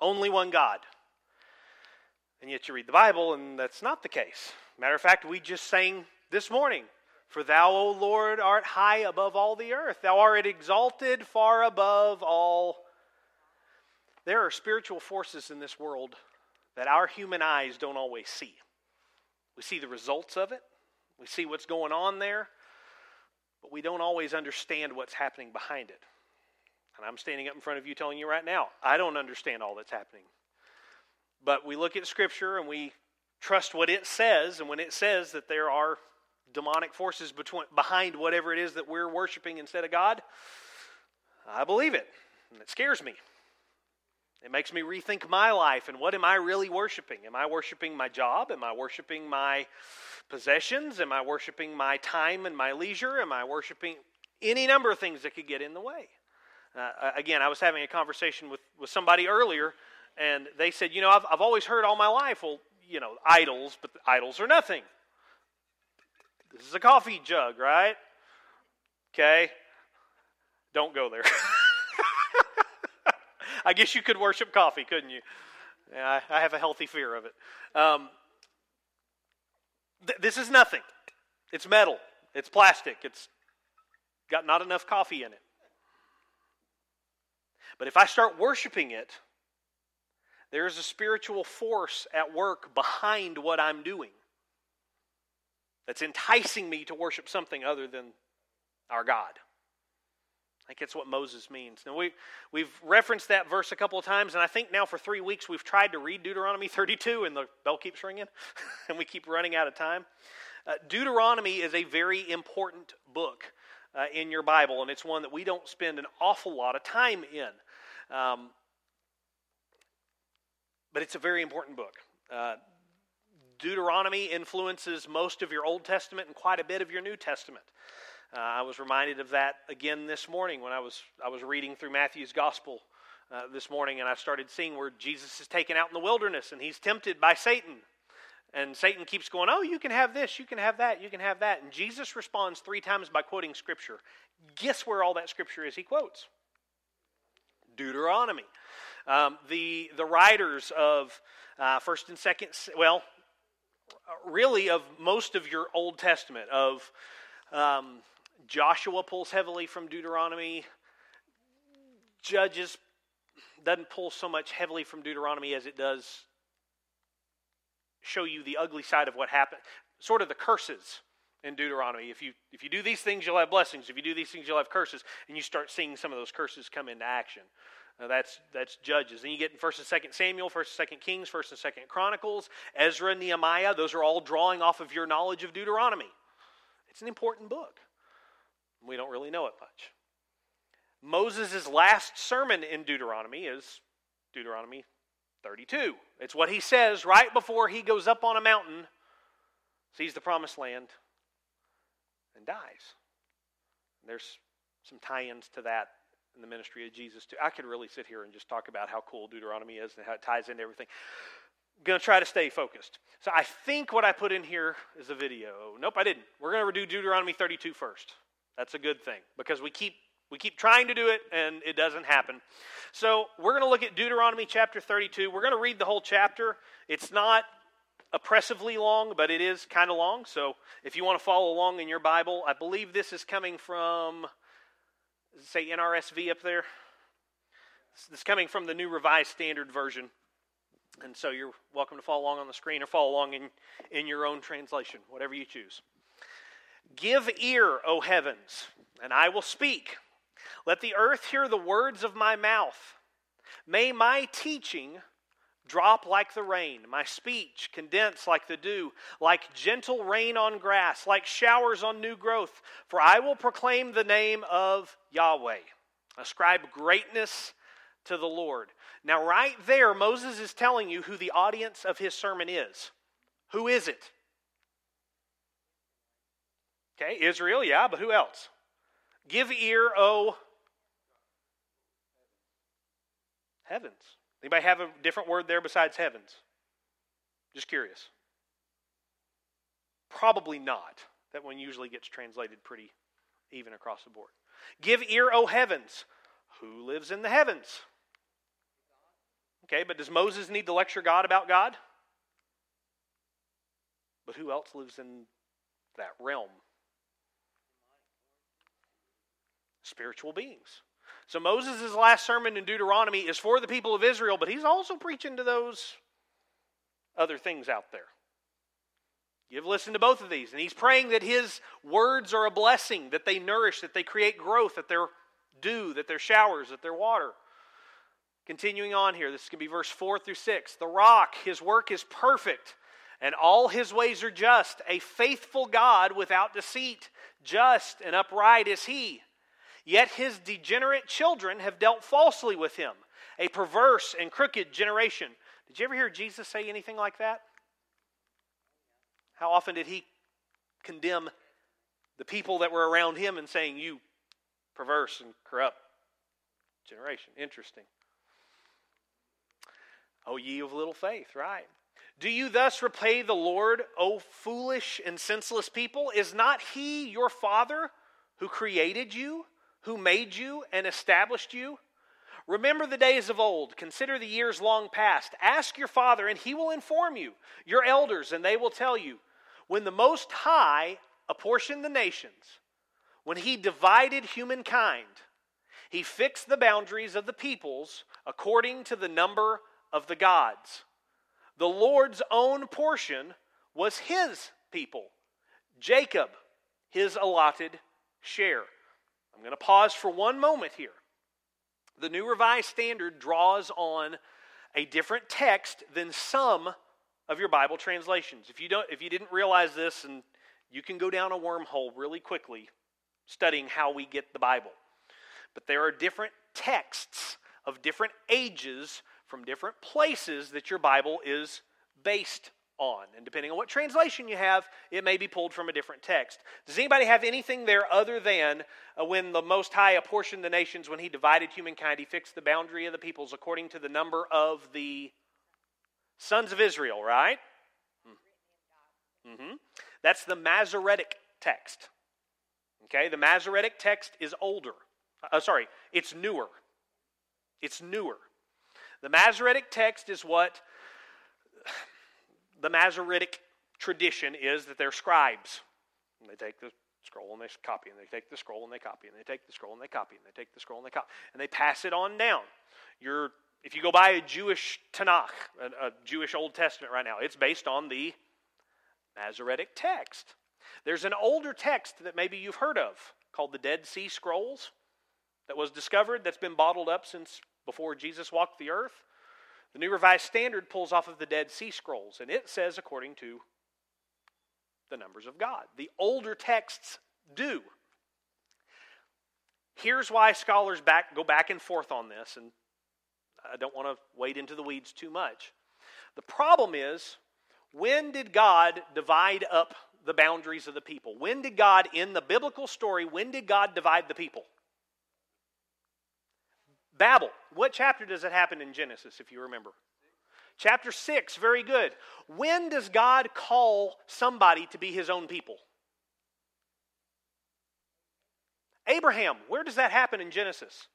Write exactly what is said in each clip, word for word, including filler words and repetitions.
only one God. And yet you read the Bible and that's not the case. Matter of fact, we just sang this morning, "For thou, O Lord, art high above all the earth. Thou art exalted far above all." There are spiritual forces in this world that our human eyes don't always see. We see the results of it. We see what's going on there. But we don't always understand what's happening behind it. And I'm standing up in front of you telling you right now, I don't understand all that's happening. But we look at Scripture and we trust what it says. And when it says that there are demonic forces between, behind whatever it is that we're worshiping instead of God, I believe it. And it scares me. It makes me rethink my life and what am I really worshiping? Am I worshiping my job? Am I worshiping my possessions? Am I worshiping my time and my leisure? Am I worshiping any number of things that could get in the way? Uh, again, I was having a conversation with, with somebody earlier, and they said, you know, I've, I've always heard all my life, well, you know, idols, but idols are nothing. This is a coffee jug, right? Okay. Don't go there. I guess you could worship coffee, couldn't you? Yeah, I, I have a healthy fear of it. Um, th- this is nothing. It's metal. It's plastic. It's got not enough coffee in it. But if I start worshiping it, there's a spiritual force at work behind what I'm doing that's enticing me to worship something other than our God. I think that's what Moses means. Now, we, we've referenced that verse a couple of times, and I think now for three weeks we've tried to read Deuteronomy thirty-two, and the bell keeps ringing, and we keep running out of time. Uh, Deuteronomy is a very important book uh, in your Bible, and it's one that we don't spend an awful lot of time in. Um, but it's a very important book. Uh, Deuteronomy influences most of your Old Testament and quite a bit of your New Testament. Uh, I was reminded of that again this morning when I was I was reading through Matthew's Gospel uh, this morning, and I started seeing where Jesus is taken out in the wilderness, and he's tempted by Satan. And Satan keeps going, oh, you can have this, you can have that, you can have that. And Jesus responds three times by quoting Scripture. Guess where all that Scripture is he quotes? Deuteronomy. Um, the, the writers of uh, First and Second, well, really of most of your Old Testament, of um, Joshua pulls heavily from Deuteronomy. Judges doesn't pull so much heavily from Deuteronomy as it does show you the ugly side of what happened. Sort of the curses in Deuteronomy. If you if you do these things, you'll have blessings. If you do these things, you'll have curses. And you start seeing some of those curses come into action. Uh, that's that's Judges. Then you get in First and Second Samuel, First and Second Kings, First and Second Chronicles, Ezra, Nehemiah. Those are all drawing off of your knowledge of Deuteronomy. It's an important book. We don't really know it much. Moses' last sermon in Deuteronomy is Deuteronomy thirty-two. It's what he says right before he goes up on a mountain, sees the promised land, and dies. And there's some tie-ins to that in the ministry of Jesus too. I could really sit here and just talk about how cool Deuteronomy is and how it ties into everything. I'm going to try to stay focused. So I think what I put in here is a video. Nope, I didn't. We're going to do Deuteronomy thirty-two first. That's a good thing because we keep we keep trying to do it and it doesn't happen. So we're going to look at Deuteronomy chapter thirty-two. We're going to read the whole chapter. It's not oppressively long, but it is kind of long. So if you want to follow along in your Bible, I believe this is coming from, does it say N R S V up there? This is coming from the New Revised Standard Version. And so you're welcome to follow along on the screen or follow along in, in your own translation, whatever you choose. Give ear, O heavens, and I will speak. Let the earth hear the words of my mouth. May my teaching drop like the rain, my speech condense like the dew, like gentle rain on grass, like showers on new growth. For I will proclaim the name of Yahweh. Ascribe greatness to the Lord. Now right there, Moses is telling you who the audience of his sermon is. Who is it? Okay, Israel, yeah, but who else? Give ear, O heavens. Anybody have a different word there besides heavens? Just curious. Probably not. That one usually gets translated pretty even across the board. Give ear, O heavens. Who lives in the heavens? Okay, but does Moses need to lecture God about God? But who else lives in that realm? Spiritual beings. So Moses' last sermon in Deuteronomy is for the people of Israel, but he's also preaching to those other things out there. You've listened to both of these, and he's praying that his words are a blessing, that they nourish, that they create growth, that they're dew, that they're showers, that they're water. Continuing on here, this is going to be verse four through six. The rock, his work is perfect, and all his ways are just. A faithful God without deceit, just and upright is he. Yet his degenerate children have dealt falsely with him, a perverse and crooked generation. Did you ever hear Jesus say anything like that? How often did he condemn the people that were around him and saying, you perverse and corrupt generation? Interesting. O ye of little faith, right? Do you thus repay the Lord, O foolish and senseless people? Is not he your father who created you, who made you and established you? Remember the days of old. Consider the years long past. Ask your father, and he will inform you. Your elders, and they will tell you. When the Most High apportioned the nations, when he divided humankind, he fixed the boundaries of the peoples according to the number of the gods. The Lord's own portion was his people, Jacob, his allotted share. I'm going to pause for one moment here. The New Revised Standard draws on a different text than some of your Bible translations. If you don't, if you didn't realize this, and you can go down a wormhole really quickly studying how we get the Bible. But there are different texts of different ages from different places that your Bible is based on. And depending on what translation you have, it may be pulled from a different text. Does anybody have anything there other than uh, when the Most High apportioned the nations, when he divided humankind, he fixed the boundary of the peoples according to the number of the sons of Israel, right? Mm-hmm. That's the Masoretic text. Okay, the Masoretic text is older. Uh, sorry, it's newer. It's newer. The Masoretic text is what the Masoretic tradition is, that they're scribes. And they take the scroll and they copy, and they take the scroll and they copy, and they take the scroll and they copy, and they take the scroll and they copy, and they pass it on down. You're, if you go buy a Jewish Tanakh, a, a Jewish Old Testament right now, it's based on the Masoretic text. There's an older text that maybe you've heard of called the Dead Sea Scrolls that was discovered, that's been bottled up since before Jesus walked the earth. The New Revised Standard pulls off of the Dead Sea Scrolls, and it says according to the numbers of God. The older texts do. Here's why scholars back, go back and forth on this, and I don't want to wade into the weeds too much. The problem is, when did God divide up the boundaries of the people? When did God, in the biblical story, when did God divide the people? Babel. What chapter does it happen in Genesis, if you remember? Chapter six, very good. When does God call somebody to be his own people? Abraham. Where does that happen in Genesis?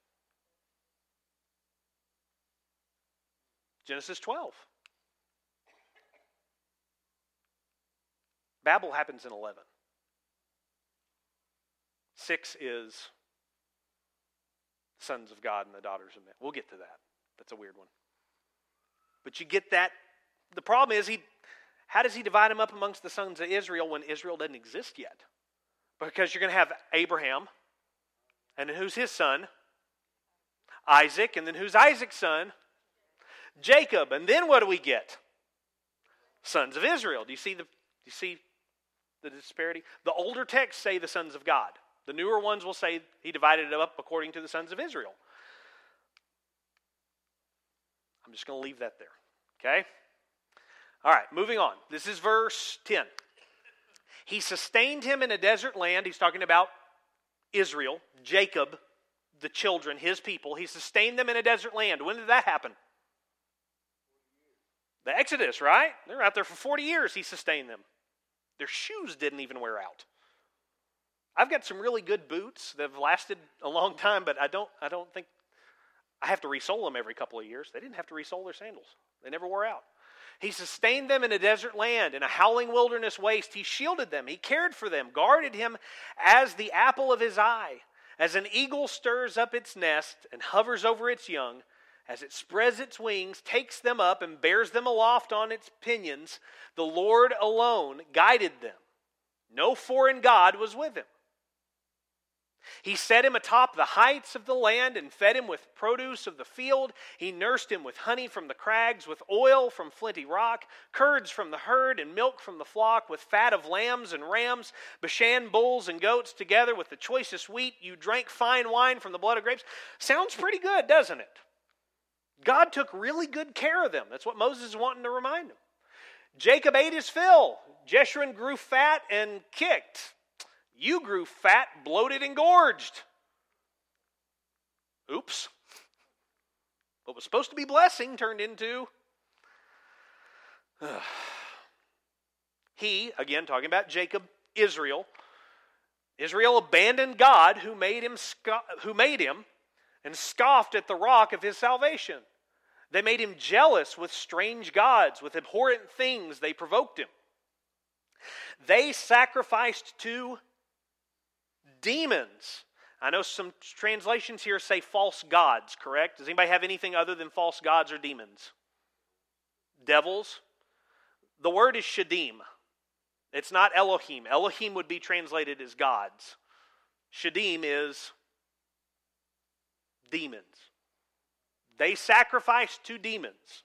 Genesis twelve. Babel happens in eleven. Six is sons of God and the daughters of men. We'll get to that. That's a weird one. But you get that. The problem is, he. how does he divide them up amongst the sons of Israel when Israel doesn't exist yet? Because you're going to have Abraham, and then who's his son? Isaac, and then who's Isaac's son? Jacob. And then what do we get? Sons of Israel. Do you see the, do you see the disparity? The older texts say the sons of God. The newer ones will say he divided it up according to the sons of Israel. I'm just going to leave that there. Okay? All right, moving on. This is verse ten. He sustained him in a desert land. He's talking about Israel, Jacob, the children, his people. He sustained them in a desert land. When did that happen? The Exodus, right? They were out there for forty years. He sustained them. Their shoes didn't even wear out. I've got some really good boots that have lasted a long time, but I don't I don't think I have to resole them every couple of years. They didn't have to resole their sandals. They never wore out. He sustained them in a desert land, in a howling wilderness waste. He shielded them. He cared for them, guarded him as the apple of his eye. As an eagle stirs up its nest and hovers over its young, as it spreads its wings, takes them up, and bears them aloft on its pinions, the Lord alone guided them. No foreign god was with him. He set him atop the heights of the land and fed him with produce of the field. He nursed him with honey from the crags, with oil from flinty rock, curds from the herd and milk from the flock, with fat of lambs and rams, Bashan bulls and goats, together with the choicest wheat. You drank fine wine from the blood of grapes. Sounds pretty good, doesn't it? God took really good care of them. That's what Moses is wanting to remind them. Jacob ate his fill. Jeshurun grew fat and kicked. You grew fat, bloated, and gorged. Oops. What was supposed to be blessing turned into... Uh, he, again talking about Jacob, Israel. Israel abandoned God who made him, sco- who made him and scoffed at the rock of his salvation. They made him jealous with strange gods, with abhorrent things. They provoked him. They sacrificed to demons. I know some translations here say false gods, correct? Does anybody have anything other than false gods or demons? Devils. The word is Shadim. It's not Elohim. Elohim would be translated as gods. Shadim is demons. They sacrificed to demons.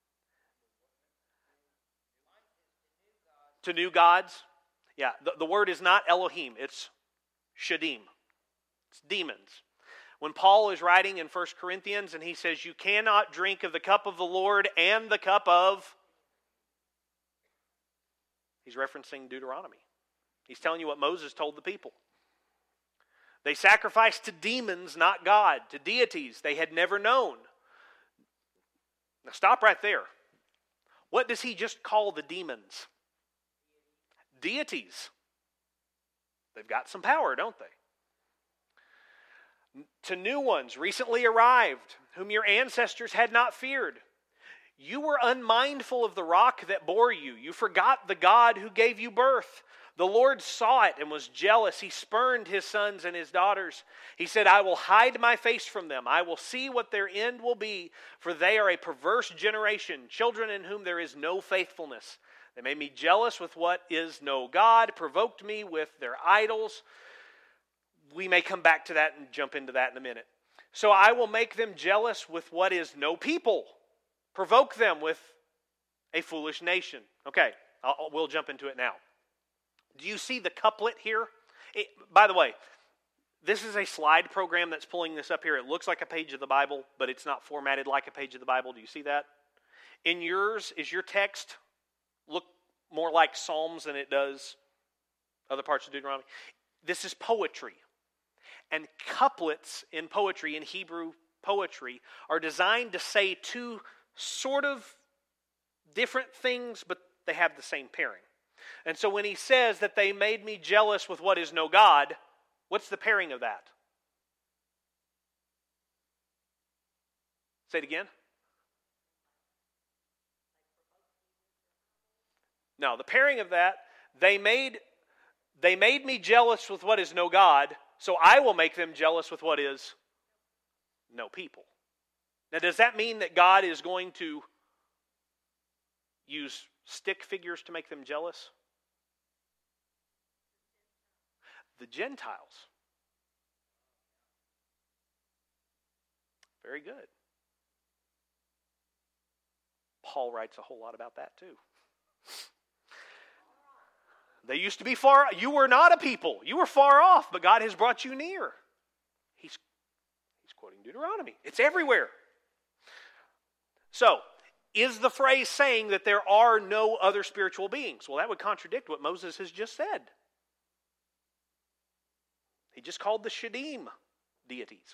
To new gods? Yeah, the, the word is not Elohim. It's Shadim. It's demons. When Paul is writing in First Corinthians and he says, you cannot drink of the cup of the Lord and the cup of... He's referencing Deuteronomy. He's telling you what Moses told the people. They sacrificed to demons, not God, to deities they had never known. Now stop right there. What does he just call the demons? Deities. They've got some power, don't they? To new ones recently arrived, whom your ancestors had not feared. You were unmindful of the rock that bore you. You forgot the God who gave you birth. The Lord saw it and was jealous. He spurned his sons and his daughters. He said, I will hide my face from them. I will see what their end will be, for they are a perverse generation, children in whom there is no faithfulness. They made me jealous with what is no God, provoked me with their idols. We may come back to that and jump into that in a minute. So I will make them jealous with what is no people, provoke them with a foolish nation. Okay, I'll, we'll jump into it now. Do you see the couplet here? It, by the way, this is a slide program that's pulling this up here. It looks like a page of the Bible, but it's not formatted like a page of the Bible. Do you see that? In yours, is your text look more like Psalms than it does other parts of Deuteronomy? This is poetry. And couplets in poetry, in Hebrew poetry, are designed to say two sort of different things, but they have the same pairing. And so when he says that they made me jealous with what is no God, what's the pairing of that? Say it again. No, the pairing of that, they made, they made me jealous with what is no God, so I will make them jealous with what is no people. Now, does that mean that God is going to use stick figures to make them jealous? The Gentiles. Very good. Paul writes a whole lot about that too. They used to be far, you were not a people. You were far off, but God has brought you near. He's, he's quoting Deuteronomy. It's everywhere. So, is the phrase saying that there are no other spiritual beings? Well, that would contradict what Moses has just said. He just called the Shadim deities.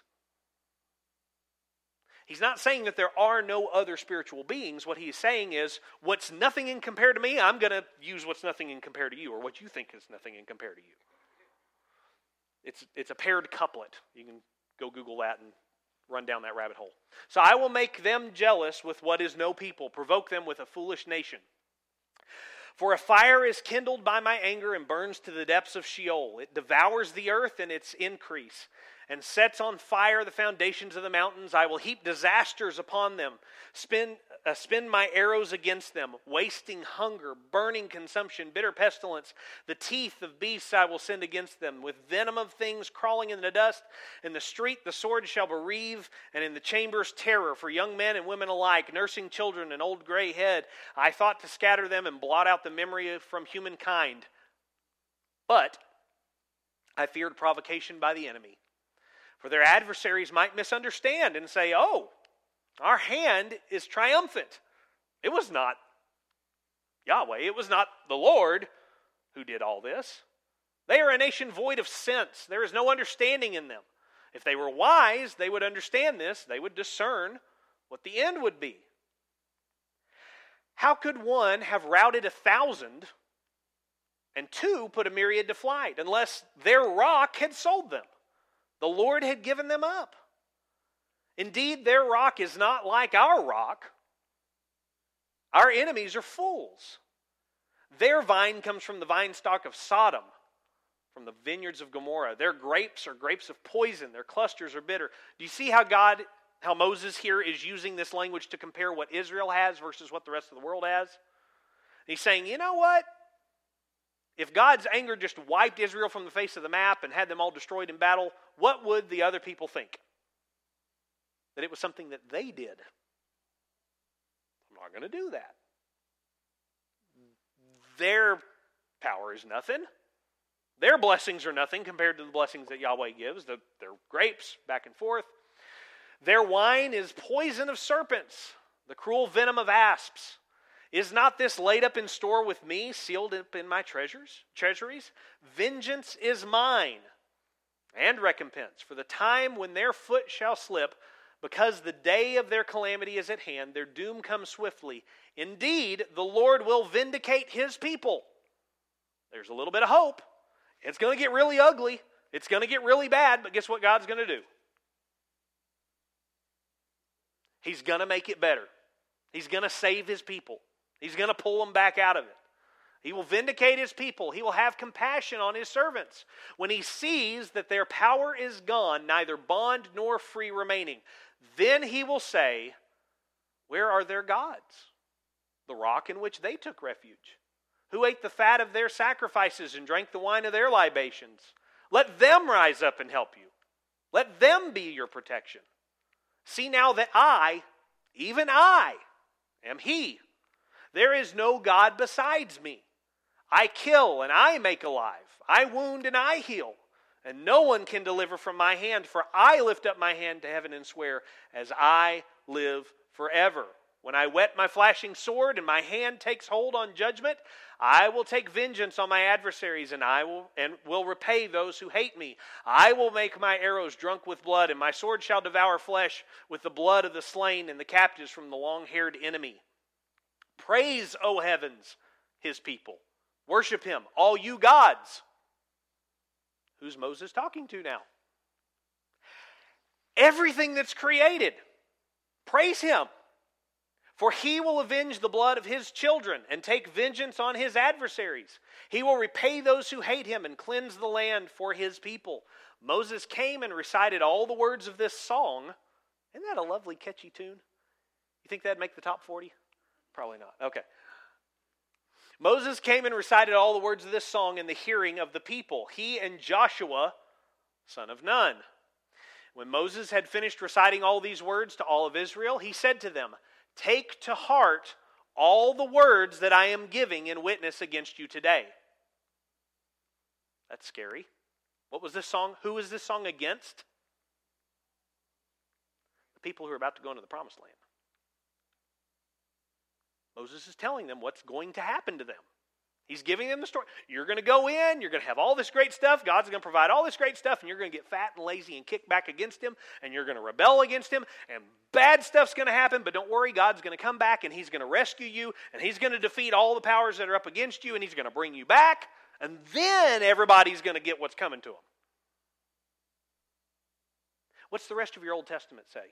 He's not saying that there are no other spiritual beings. What he's saying is, what's nothing in compared to me, I'm going to use what's nothing in compared to you, or what you think is nothing in compared to you. It's, it's a paired couplet. You can go Google that and run down that rabbit hole. So I will make them jealous with what is no people, provoke them with a foolish nation. For a fire is kindled by my anger and burns to the depths of Sheol. It devours the earth and its increase, and sets on fire the foundations of the mountains. I will heap disasters upon them, spin, uh, spin my arrows against them, wasting hunger, burning consumption, bitter pestilence. The teeth of beasts I will send against them, with venom of things crawling in the dust. In the street the sword shall bereave, and in the chambers terror for young men and women alike, nursing children and old gray head. I thought to scatter them and blot out the memory from humankind. But I feared provocation by the enemy. For their adversaries might misunderstand and say, oh, our hand is triumphant. It was not Yahweh. It was not the Lord who did all this. They are a nation void of sense. There is no understanding in them. If they were wise, they would understand this. They would discern what the end would be. How could one have routed a thousand and two put a myriad to flight unless their rock had sold them? The Lord had given them up. Indeed, their rock is not like our rock. Our enemies are fools. Their vine comes from the vine stock of Sodom, from the vineyards of Gomorrah. Their grapes are grapes of poison. Their clusters are bitter. Do you see how God, how Moses here is using this language to compare what Israel has versus what the rest of the world has? He's saying, you know what? If God's anger just wiped Israel from the face of the map and had them all destroyed in battle, what would the other people think? That it was something that they did. I'm not going to do that. Their power is nothing. Their blessings are nothing compared to the blessings that Yahweh gives. The, their grapes, back and forth. Their wine is poison of serpents, the cruel venom of asps. Is not this laid up in store with me, sealed up in my treasures, treasuries? Vengeance is mine, and recompense, for the time when their foot shall slip, because the day of their calamity is at hand, their doom comes swiftly. Indeed, the Lord will vindicate his people. There's a little bit of hope. It's going to get really ugly. It's going to get really bad, but guess what God's going to do? He's going to make it better. He's going to save his people. He's going to pull them back out of it. He will vindicate his people. He will have compassion on his servants. When he sees that their power is gone, neither bond nor free remaining, then he will say, where are their gods? The rock in which they took refuge. Who ate the fat of their sacrifices and drank the wine of their libations? Let them rise up and help you. Let them be your protection. See now that I, even I, am he. There is no God besides me. I kill and I make alive. I wound and I heal. And no one can deliver from my hand, for I lift up my hand to heaven and swear, as I live forever. When I whet my flashing sword and my hand takes hold on judgment, I will take vengeance on my adversaries, and I will and will repay those who hate me. I will make my arrows drunk with blood, and my sword shall devour flesh with the blood of the slain and the captives from the long-haired enemy. Praise, O heavens, his people. Worship him, all you gods. Who's Moses talking to now? Everything that's created. Praise him. For he will avenge the blood of his children and take vengeance on his adversaries. He will repay those who hate him and cleanse the land for his people. Moses came and recited all the words of this song. Isn't that a lovely, catchy tune? You think that'd make the top forty? Probably not. Okay. Moses came and recited all the words of this song in the hearing of the people, he and Joshua, son of Nun. When Moses had finished reciting all these words to all of Israel, he said to them, take to heart all the words that I am giving in witness against you today. That's scary. What was this song? Who is this song against? The people who are about to go into the promised land. Moses is telling them what's going to happen to them. He's giving them the story. You're going to go in, you're going to have all this great stuff, God's going to provide all this great stuff, and you're going to get fat and lazy and kick back against him, and you're going to rebel against him, and bad stuff's going to happen, but don't worry, God's going to come back, and he's going to rescue you, and he's going to defeat all the powers that are up against you, and he's going to bring you back, and then everybody's going to get what's coming to them. What's the rest of your Old Testament say?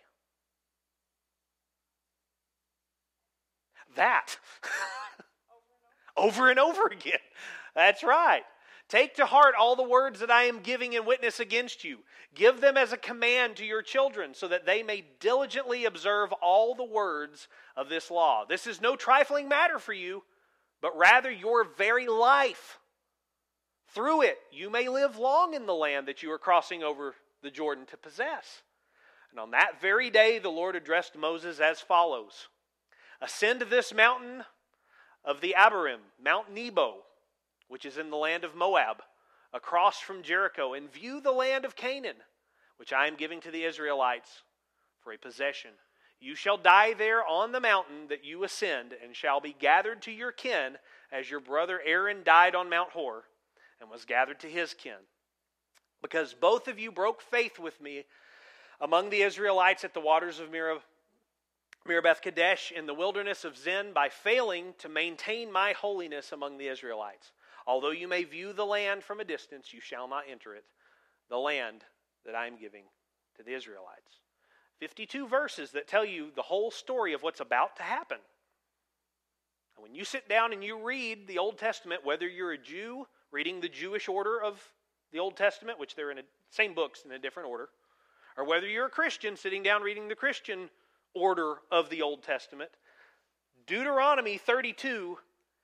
That. Over and over again. That's right. Take to heart all the words that I am giving in witness against you. Give them as a command to your children, so that they may diligently observe all the words of this law. This is no trifling matter for you, but rather your very life. Through it, you may live long in the land that you are crossing over the Jordan to possess. And on that very day, the Lord addressed Moses as follows. Ascend to this mountain of the Abarim, Mount Nebo, which is in the land of Moab, across from Jericho, and view the land of Canaan, which I am giving to the Israelites for a possession. You shall die there on the mountain that you ascend, and shall be gathered to your kin, as your brother Aaron died on Mount Hor, and was gathered to his kin. Because both of you broke faith with me among the Israelites at the waters of Meribah, Meribah Kadesh in the wilderness of Zin, by failing to maintain my holiness among the Israelites. Although you may view the land from a distance, you shall not enter it, the land that I am giving to the Israelites. fifty-two verses that tell you the whole story of what's about to happen. And when you sit down and you read the Old Testament, whether you're a Jew reading the Jewish order of the Old Testament, which they're in the same books in a different order, or whether you're a Christian sitting down reading the Christian order of the Old Testament, Deuteronomy thirty-two.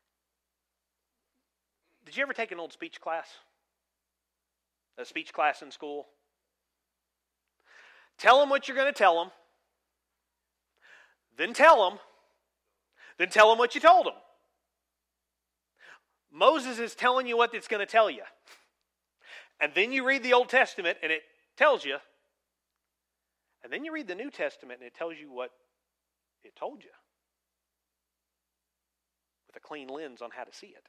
Did you ever take an old speech class? A speech class in school? Tell them what you're going to tell them. Then tell them. Then tell them what you told them. Moses is telling you what it's going to tell you. And then you read the Old Testament and it tells you. And then you read the New Testament and it tells you what it told you. With a clean lens on how to see it.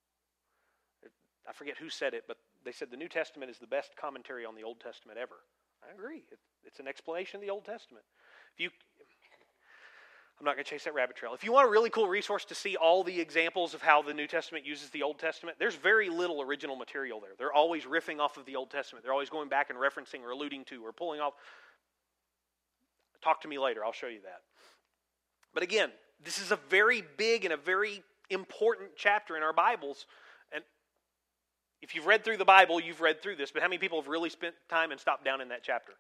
I forget who said it, but they said the New Testament is the best commentary on the Old Testament ever. I agree. It's an explanation of the Old Testament. If you, I'm not going to chase that rabbit trail. If you want a really cool resource to see all the examples of how the New Testament uses the Old Testament, there's very little original material there. They're always riffing off of the Old Testament. They're always going back and referencing or alluding to or pulling off. Talk to me later. I'll show you that. But again, this is a very big and a very important chapter in our Bibles. And if you've read through the Bible, you've read through this. But how many people have really spent time and stopped down in that chapter?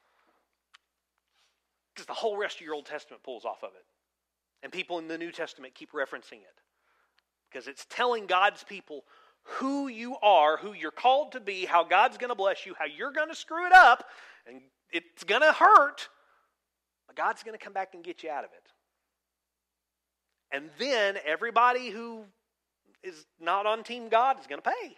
Because the whole rest of your Old Testament pulls off of it. And people in the New Testament keep referencing it. Because it's telling God's people who you are, who you're called to be, how God's going to bless you, how you're going to screw it up, and it's going to hurt, but God's going to come back and get you out of it. And then everybody who is not on Team God is going to pay.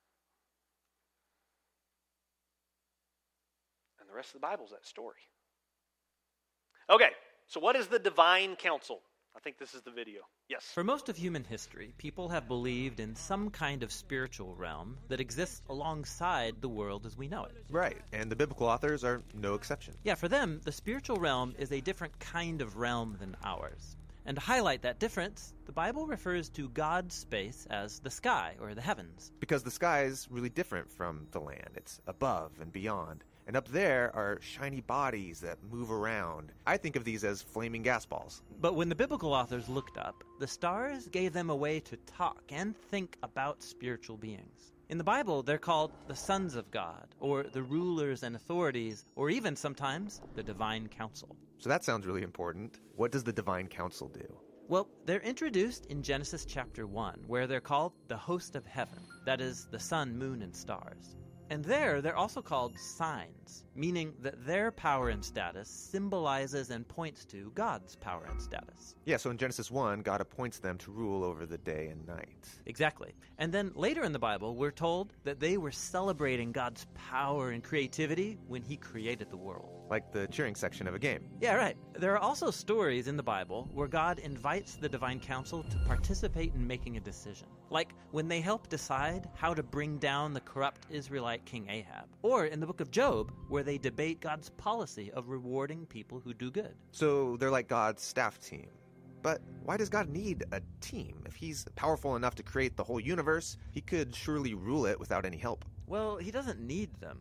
And the rest of the Bible is that story. Okay, so what is the divine counsel? I think this is the video. Yes? For most of human history, people have believed in some kind of spiritual realm that exists alongside the world as we know it. Right, and the biblical authors are no exception. Yeah, for them, the spiritual realm is a different kind of realm than ours. And to highlight that difference, the Bible refers to God's space as the sky, or the heavens. Because the sky is really different from the land. It's above and beyond. And up there are shiny bodies that move around. I think of these as flaming gas balls. But when the biblical authors looked up, the stars gave them a way to talk and think about spiritual beings. In the Bible, they're called the sons of God, or the rulers and authorities, or even sometimes the divine council. So that sounds really important. What does the divine council do? Well, they're introduced in Genesis chapter one, where they're called the host of heaven, that is, the sun, moon, and stars. And there, they're also called signs, meaning that their power and status symbolizes and points to God's power and status. Yeah, so in Genesis one, God appoints them to rule over the day and night. Exactly. And then later in the Bible, we're told that they were celebrating God's power and creativity when he created the world. Like the cheering section of a game. Yeah, right. There are also stories in the Bible where God invites the divine council to participate in making a decision. Like when they help decide how to bring down the corrupt Israelite King Ahab. Or in the book of Job, where they debate God's policy of rewarding people who do good. So they're like God's staff team. But why does God need a team? If he's powerful enough to create the whole universe, he could surely rule it without any help. Well, he doesn't need them.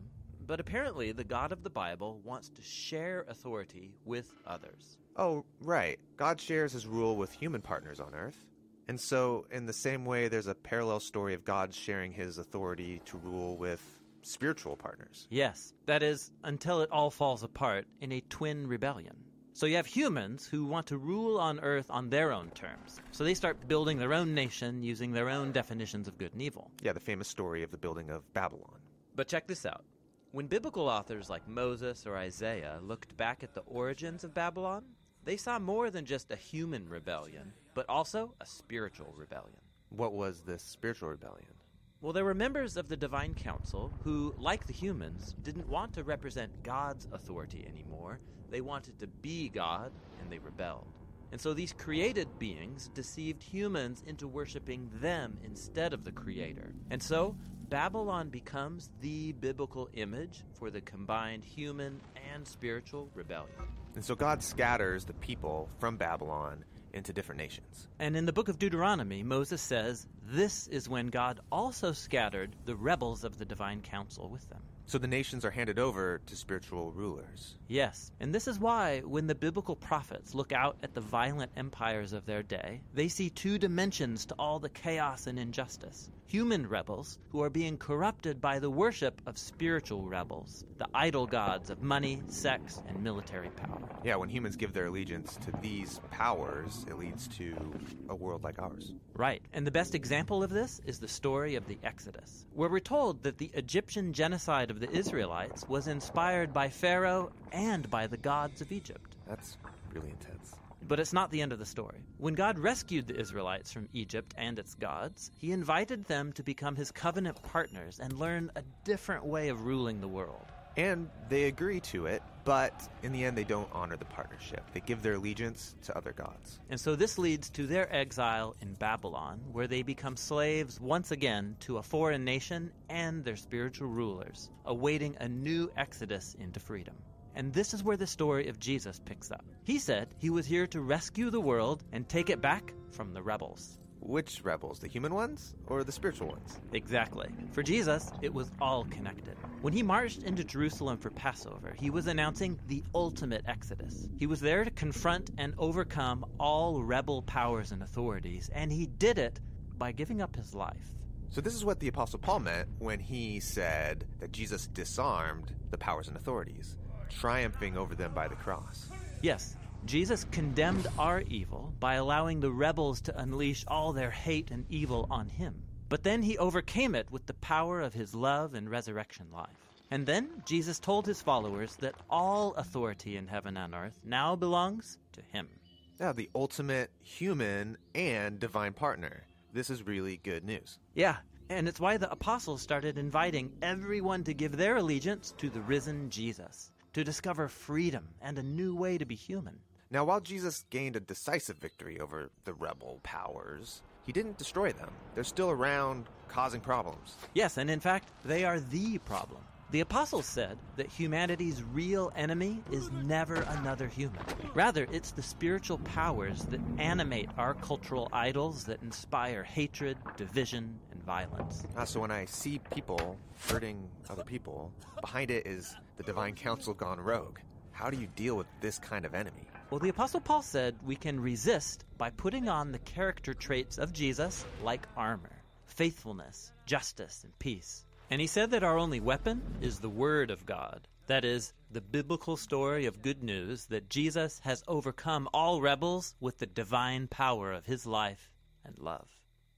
but apparently the God of the Bible wants to share authority with others. Oh, right. God shares his rule with human partners on earth. And so, in the same way, there's a parallel story of God sharing his authority to rule with spiritual partners. Yes, that is, until it all falls apart in a twin rebellion. So you have humans who want to rule on earth on their own terms. So they start building their own nation using their own definitions of good and evil. Yeah, the famous story of the building of Babylon. But check this out. When biblical authors like Moses or Isaiah looked back at the origins of Babylon, they saw more than just a human rebellion, but also a spiritual rebellion. What was this spiritual rebellion? Well, there were members of the divine council who, like the humans, didn't want to represent God's authority anymore. They wanted to be God, and they rebelled. And so these created beings deceived humans into worshiping them instead of the Creator. And so Babylon becomes the biblical image for the combined human and spiritual rebellion. And so God scatters the people from Babylon into different nations. And in the book of Deuteronomy, Moses says this is when God also scattered the rebels of the divine council with them. So the nations are handed over to spiritual rulers. Yes, and this is why when the biblical prophets look out at the violent empires of their day, they see two dimensions to all the chaos and injustice. Human rebels who are being corrupted by the worship of spiritual rebels, the idol gods of money, sex, and military power. Yeah, when humans give their allegiance to these powers, it leads to a world like ours. Right, and the best example of this is the story of the Exodus, where we're told that the Egyptian genocide of the Israelites was inspired by Pharaoh and by the gods of Egypt. That's really intense. But it's not the end of the story. When God rescued the Israelites from Egypt and its gods, he invited them to become his covenant partners and learn a different way of ruling the world. And they agree to it, but in the end they don't honor the partnership. They give their allegiance to other gods. And so this leads to their exile in Babylon, where they become slaves once again to a foreign nation and their spiritual rulers, awaiting a new exodus into freedom. And this is where the story of Jesus picks up. He said he was here to rescue the world and take it back from the rebels. Which rebels? The human ones or the spiritual ones? Exactly. For Jesus, it was all connected. When he marched into Jerusalem for Passover, he was announcing the ultimate exodus. He was there to confront and overcome all rebel powers and authorities, and he did it by giving up his life. So this is what the Apostle Paul meant when he said that Jesus disarmed the powers and authorities, triumphing over them by the cross. Yes, Jesus condemned our evil by allowing the rebels to unleash all their hate and evil on him. But then he overcame it with the power of his love and resurrection life. And then Jesus told his followers that all authority in heaven and earth now belongs to him. Now, the ultimate human and divine partner. This is really good news. Yeah, and it's why the apostles started inviting everyone to give their allegiance to the risen Jesus, to discover freedom and a new way to be human. Now, while Jesus gained a decisive victory over the rebel powers, he didn't destroy them. They're still around, causing problems. Yes, and in fact, they are the problem. The apostles said that humanity's real enemy is never another human. Rather, it's the spiritual powers that animate our cultural idols that inspire hatred, division, and violence. Ah, so when I see people hurting other people, behind it is the divine council gone rogue. How do you deal with this kind of enemy? Well, the Apostle Paul said we can resist by putting on the character traits of Jesus like armor, faithfulness, justice, and peace. And he said that our only weapon is the Word of God. That is, the biblical story of good news that Jesus has overcome all rebels with the divine power of his life and love.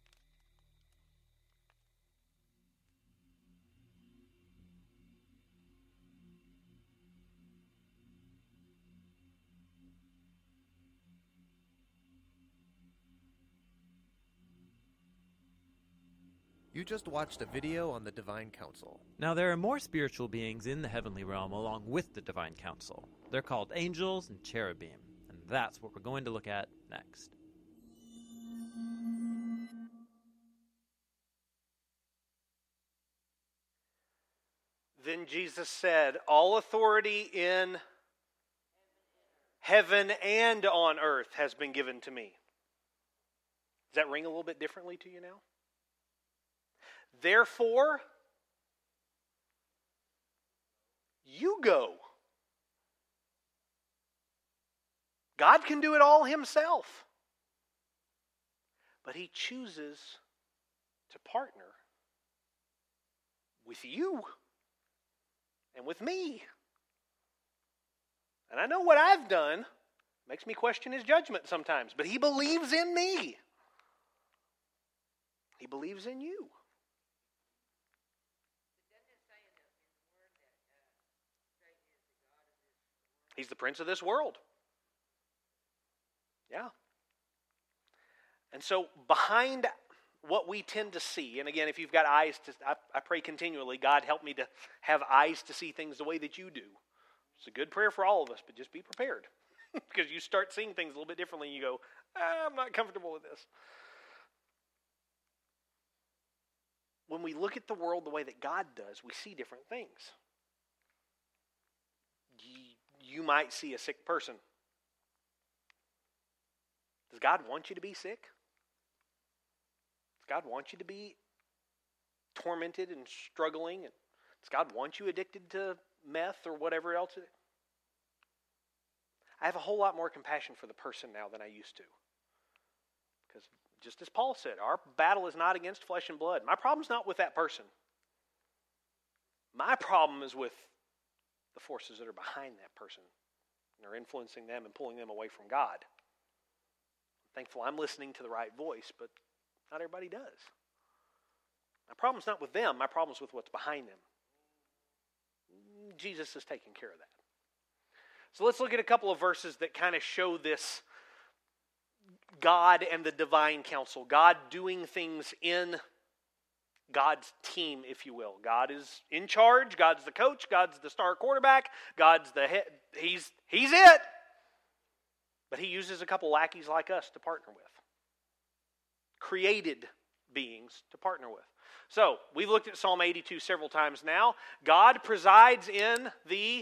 You just watched a video on the Divine Council. Now, there are more spiritual beings in the heavenly realm along with the divine council. They're called angels and cherubim, and that's what we're going to look at next. Then Jesus said, "All authority in heaven and on earth has been given to me." Does that ring a little bit differently to you now? Therefore, You go. God can do it all himself. But he chooses to partner with you and with me. And I know what I've done makes me question his judgment sometimes, but he believes in me. He believes in you. He's the prince of this world. Yeah. And so behind what we tend to see, and again, if you've got eyes to, I, I pray continually, God help me to have eyes to see things the way that you do. It's a good prayer for all of us, but just be prepared. Because you start seeing things a little bit differently and you go, ah, I'm not comfortable with this. When we look at the world the way that God does, we see different things. You might see a sick person. Does God want you to be sick? Does God want you to be tormented and struggling? And does God want you addicted to meth or whatever else? I have a whole lot more compassion for the person now than I used to. Because just as Paul said, our battle is not against flesh and blood. My problem's not with that person. My problem is with the forces that are behind that person and are influencing them and pulling them away from God. I'm thankful I'm listening to the right voice, but not everybody does. My problem's not with them. My problem's with what's behind them. Jesus is taking care of that. So let's look at a couple of verses that kind of show this God and the divine counsel. God doing things in God's team, if you will. God is in charge. God's the coach. God's the star quarterback. God's the head. He's, he's it. But he uses a couple lackeys like us to partner with. Created beings to partner with. So, we've looked at Psalm eighty-two several times now. God presides in the,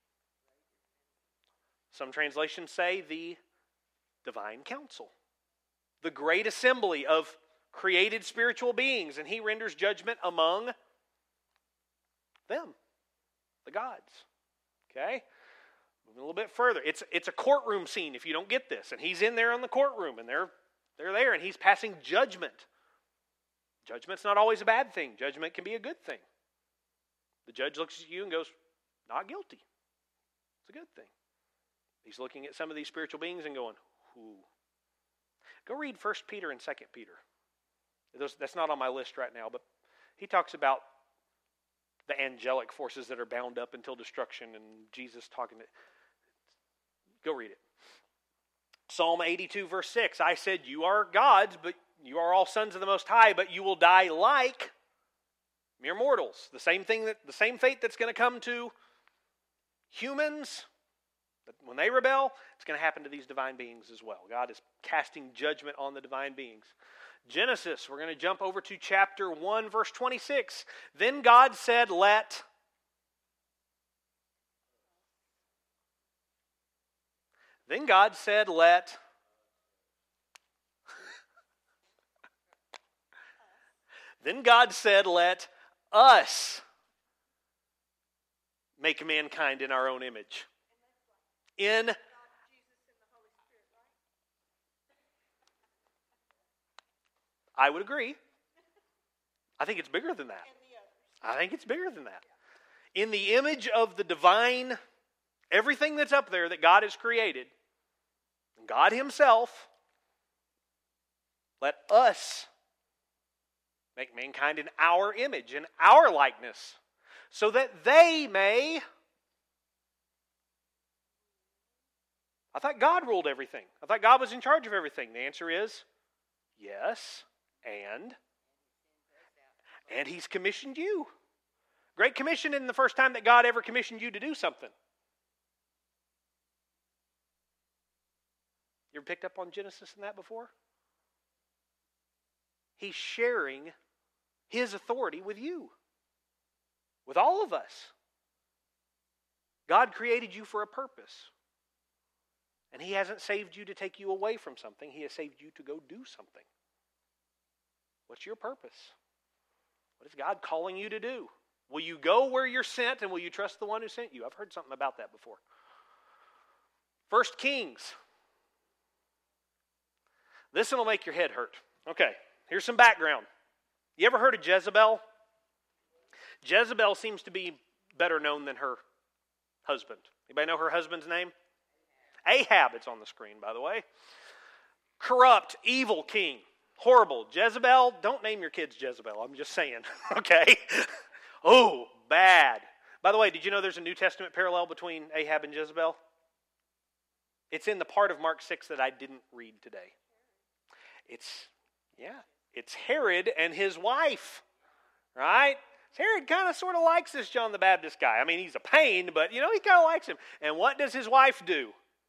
some translations say, the divine council. The great assembly of created spiritual beings, and he renders judgment among them, the gods. Okay? Moving a little bit further. It's, it's a courtroom scene if you don't get this. And he's in there in the courtroom, and they're, they're there, and he's passing judgment. Judgment's not always a bad thing. Judgment can be a good thing. The judge looks at you and goes, not guilty. It's a good thing. He's looking at some of these spiritual beings and going, whoo. Go read First Peter and Second Peter. That's not on my list right now, but he talks about the angelic forces that are bound up until destruction, and Jesus talking to. Go read it. Psalm eighty-two, verse six. I said, you are gods, but you are all sons of the Most High, but you will die like mere mortals. The same thing that the same fate that's going to come to humans when they rebel, it's going to happen to these divine beings as well. God is casting judgment on the divine beings. Genesis, we're going to jump over to chapter one, verse twenty-six. Then God said, let Then God said, let Then God said, let us make mankind in our own image. In I would agree. I think it's bigger than that. I think it's bigger than that. In the image of the divine, everything that's up there that God has created, God himself, let us make mankind in our image, in our likeness, so that they may. I thought God ruled everything. I thought God was in charge of everything. The answer is yes, and and he's commissioned you. Great Commission isn't the first time that God ever commissioned you to do something. You ever picked up on Genesis and that before? He's sharing his authority with you, with all of us. God created you for a purpose. And he hasn't saved you to take you away from something. He has saved you to go do something. What's your purpose? What is God calling you to do? Will you go where you're sent, and will you trust the one who sent you? I've heard something about that before. First Kings. This one will make your head hurt. Okay, here's some background. You ever heard of Jezebel? Jezebel seems to be better known than her husband. Anybody know her husband's name? Ahab. It's on the screen, by the way. Corrupt, evil king. Horrible. Jezebel, don't name your kids Jezebel. I'm just saying. Okay? Oh, bad. By the way, did you know there's a New Testament parallel between Ahab and Jezebel? It's in the part of Mark six that I didn't read today. It's, yeah, it's Herod and his wife, right? Herod kind of sort of likes this John the Baptist guy. I mean, he's a pain, but, you know, he kind of likes him. And what does his wife do?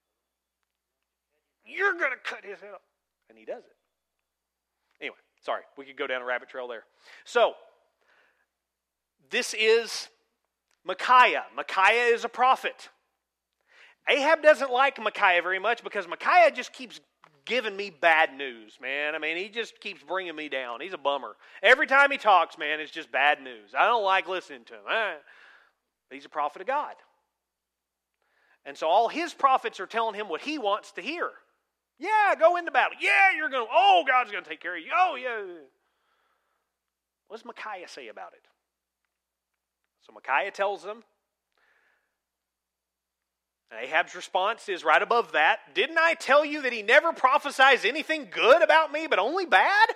You're going to cut his head off. And he does it. Anyway, sorry, we could go down a rabbit trail there. So, this is Micaiah. Micaiah is a prophet. Ahab doesn't like Micaiah very much because Micaiah just keeps giving me bad news, man. I mean, he just keeps bringing me down. He's a bummer. Every time he talks, man, it's just bad news. I don't like listening to him. Eh. But he's a prophet of God. And so all his prophets are telling him what he wants to hear. Yeah, go into battle. Yeah, you're going to, oh, God's going to take care of you. Oh, yeah. What does Micaiah say about it? So Micaiah tells them, and Ahab's response is right above that. Didn't I tell you that he never prophesies anything good about me, but only bad?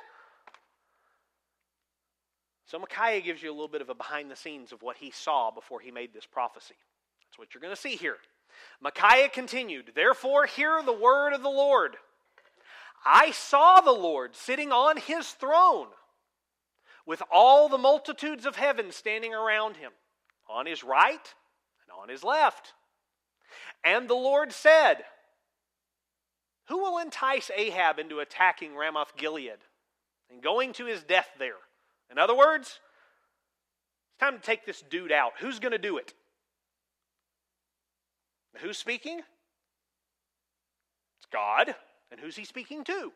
So Micaiah gives you a little bit of a behind the scenes of what he saw before he made this prophecy. That's what you're going to see here. Micaiah continued, therefore hear the word of the Lord. I saw the Lord sitting on his throne with all the multitudes of heaven standing around him, on his right and on his left. And the Lord said, who will entice Ahab into attacking Ramoth Gilead and going to his death there? In other words, it's time to take this dude out. Who's going to do it? Who's speaking? It's God. And who's he speaking to?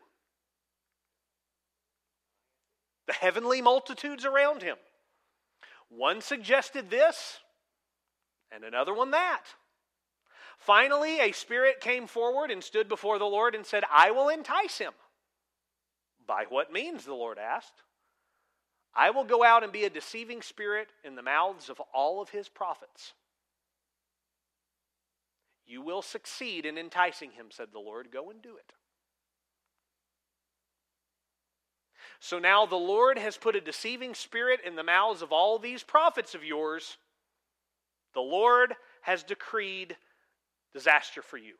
The heavenly multitudes around him. One suggested this, and another one that. Finally, a spirit came forward and stood before the Lord and said, I will entice him. By what means, the Lord asked. I will go out and be a deceiving spirit in the mouths of all of his prophets. You will succeed in enticing him, said the Lord. Go and do it. So now the Lord has put a deceiving spirit in the mouths of all these prophets of yours. The Lord has decreed disaster for you.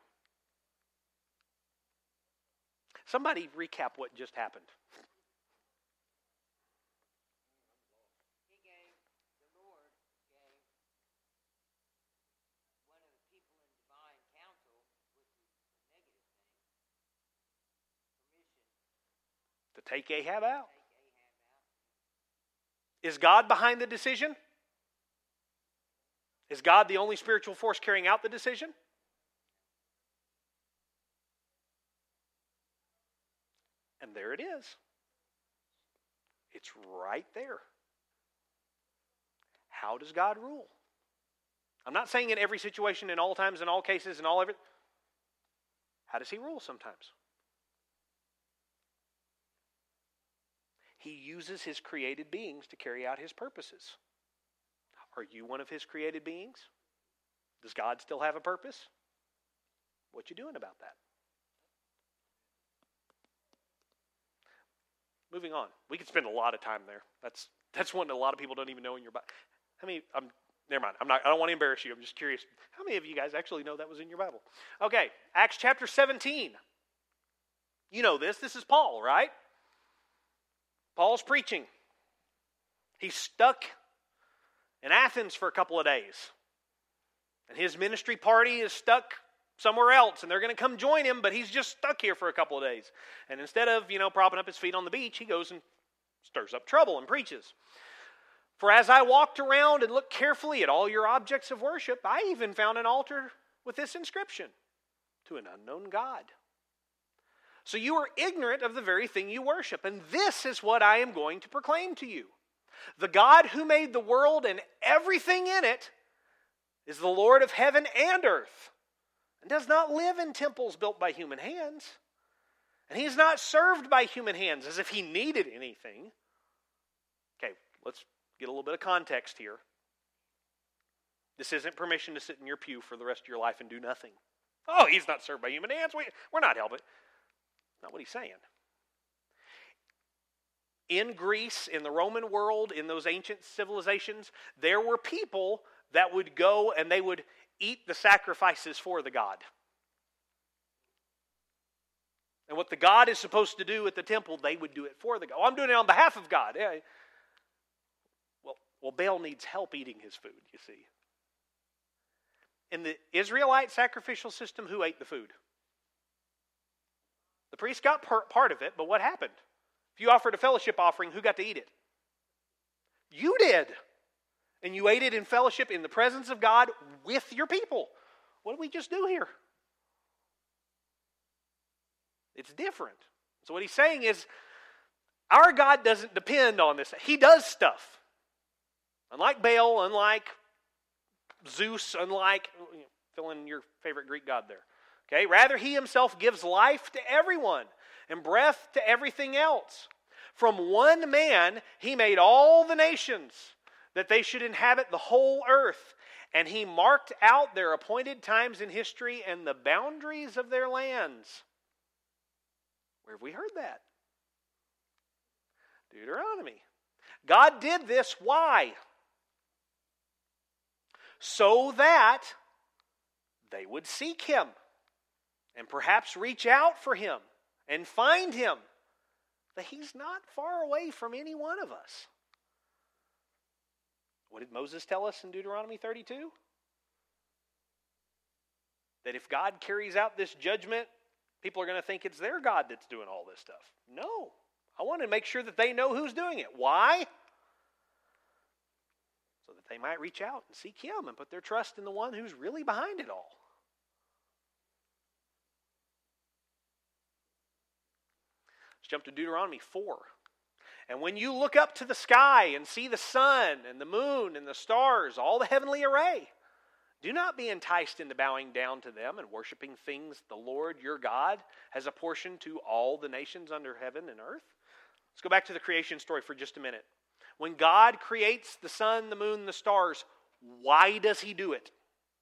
Somebody recap what just happened. He gave, the Lord gave one of the people in divine council, which is a negative thing, permission To take Ahab out. to take Ahab out. Is God behind the decision? Is God the only spiritual force carrying out the decision? And there it is. It's right there. How does God rule? I'm not saying in every situation, in all times, in all cases, in all every. How does he rule sometimes? He uses his created beings to carry out his purposes. Are you one of his created beings? Does God still have a purpose? What you doing about that? Moving on. We could spend a lot of time there. That's that's one that a lot of people don't even know in your Bible. How many? I'm never mind. I'm not. I don't want to embarrass you. I'm just curious. How many of you guys actually know that was in your Bible? Okay, Acts chapter seventeen. You know this. This is Paul, right? Paul's preaching. He's stuck in Athens for a couple of days, and his ministry party is stuck somewhere else, and they're going to come join him, but he's just stuck here for a couple of days. And instead of, you know, propping up his feet on the beach, he goes and stirs up trouble and preaches. For as I walked around and looked carefully at all your objects of worship, I even found an altar with this inscription, to an unknown God. So you are ignorant of the very thing you worship, and this is what I am going to proclaim to you. The God who made the world and everything in it is the Lord of heaven and earth, and does not live in temples built by human hands. And He is not served by human hands as if He needed anything. Okay, let's get a little bit of context here. This isn't permission to sit in your pew for the rest of your life and do nothing. Oh, He's not served by human hands. We, we're not helping. Not what He's saying. In Greece, in the Roman world, in those ancient civilizations, there were people that would go and they would eat the sacrifices for the god. And what the god is supposed to do at the temple, they would do it for the god. Oh, I'm doing it on behalf of God. Yeah. Well, well, Baal needs help eating his food, you see. In the Israelite sacrificial system, who ate the food? The priest got part of it, but what happened? If you offered a fellowship offering, who got to eat it? You did. And you ate it in fellowship in the presence of God with your people. What did we just do here? It's different. So what he's saying is, our God doesn't depend on this. He does stuff. Unlike Baal, unlike Zeus, unlike, fill in your favorite Greek god there. Okay, rather He Himself gives life to everyone and breath to everything else. From one man He made all the nations, that they should inhabit the whole earth. And He marked out their appointed times in history and the boundaries of their lands. Where have we heard that? Deuteronomy. God did this, why? So that they would seek Him and perhaps reach out for Him and find Him. That He's not far away from any one of us. What did Moses tell us in Deuteronomy thirty-two? That if God carries out this judgment, people are going to think it's their God that's doing all this stuff. No. I want to make sure that they know who's doing it. Why? So that they might reach out and seek Him and put their trust in the one who's really behind it all. Let's jump to Deuteronomy four. And when you look up to the sky and see the sun and the moon and the stars, all the heavenly array, do not be enticed into bowing down to them and worshiping things the Lord your God has apportioned to all the nations under heaven and earth. Let's go back to the creation story for just a minute. When God creates the sun, the moon, the stars, why does He do it?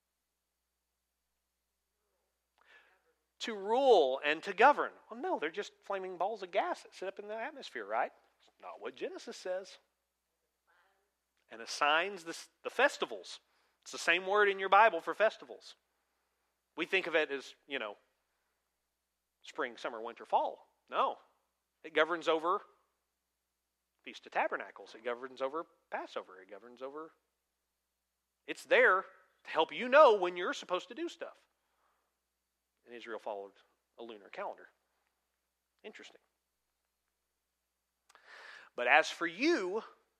To rule and to govern. Well, no, they're just flaming balls of gas that sit up in the atmosphere, right? It's not what Genesis says. And assigns the, the festivals. It's the same word in your Bible for festivals. We think of it as, you know, spring, summer, winter, fall. No. It governs over Feast of Tabernacles. It governs over Passover. It governs over... It's there to help you know when you're supposed to do stuff. And Israel followed a lunar calendar. Interesting. But as for you,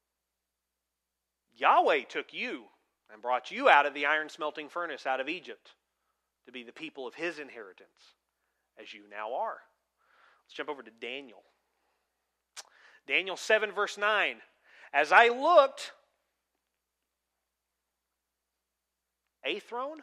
Yahweh took you and brought you out of the iron smelting furnace out of Egypt to be the people of His inheritance, as you now are. Let's jump over to Daniel. Daniel seven verse nine. As I looked, a throne?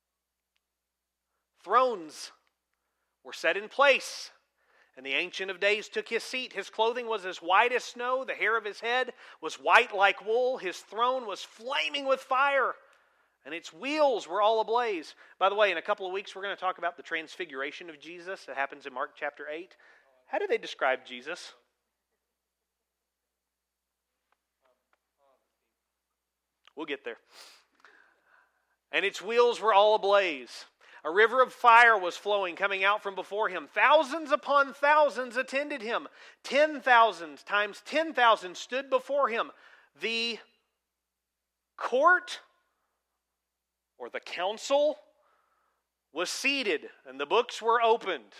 Thrones were set in place, and the Ancient of Days took His seat. His clothing was as white as snow. The hair of His head was white like wool. His throne was flaming with fire, and its wheels were all ablaze. By the way, in a couple of weeks, we're going to talk about the transfiguration of Jesus. It happens in Mark chapter eight. How do they describe Jesus? We'll get there. And its wheels were all ablaze. A river of fire was flowing, coming out from before Him. Thousands upon thousands attended Him. Ten thousand times ten thousand stood before Him. The court, or the council, was seated, and the books were opened.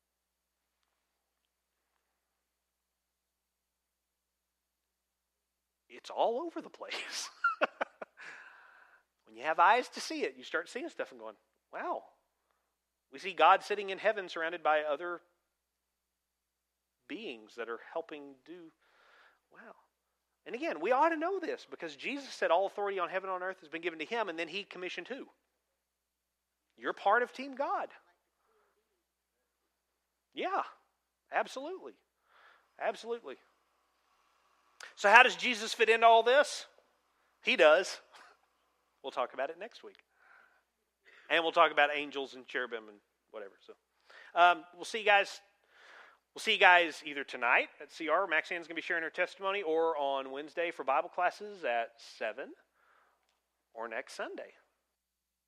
It's all over the place. When you have eyes to see it, you start seeing stuff and going, wow. We see God sitting in heaven surrounded by other beings that are helping do, wow. And again, we ought to know this because Jesus said all authority on heaven and on earth has been given to him, and then he commissioned who? You're part of Team God. Yeah, absolutely. Absolutely. So how does Jesus fit into all this? He does. We'll talk about it next week. And we'll talk about angels and cherubim and whatever. So um, we'll see you guys. We'll see you guys either tonight at C R. Maxanne's going to be sharing her testimony, or on Wednesday for Bible classes at seven, or next Sunday.